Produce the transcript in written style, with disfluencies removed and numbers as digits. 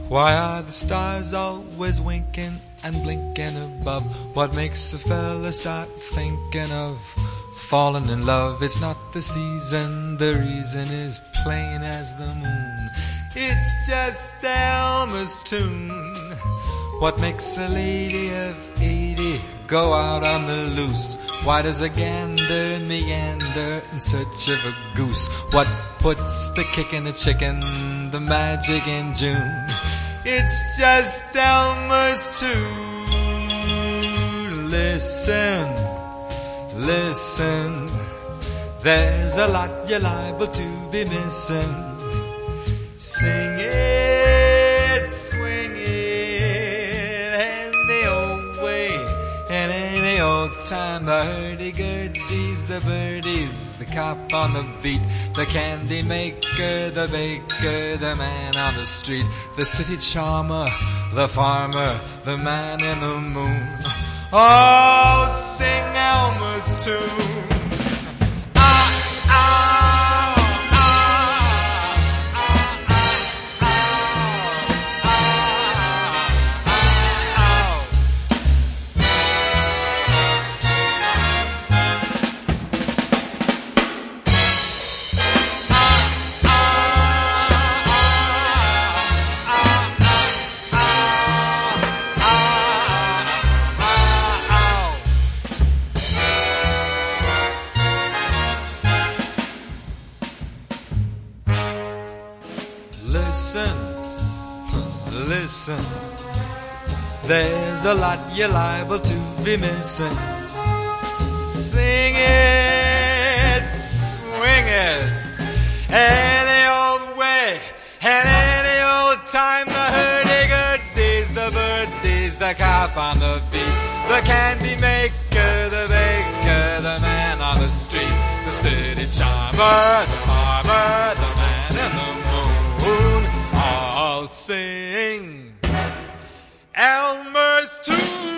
Why are the stars always winking and blinking above? What makes a fella start thinking of falling in love? It's not the season, the reason is plain as the moon. It's just Elmer's tune. What makes a lady of 80 go out on the loose? Why does a gander meander in search of a goose? What puts the kick in the chicken, the magic in June? It's just Elmer's tune. Listen, listen, there's a lot you're liable to be missing. Sing it, swing it, any old way, and any old time. The hurdy-gurdies, the birdies, the cop on the beat, the candy maker, the baker, the man on the street, the city charmer, the farmer, the man in the moon. All sing Elmer's tune. Listen, listen, there's a lot you're liable to be missing. Sing it, swing it, any old way, and any old time. The hurdy-gurdies, the birdies, the cop on the beat, the candy maker, the baker, the man on the street, the city charmer, the farmer, the man in the moon. All sing Elmer's tune.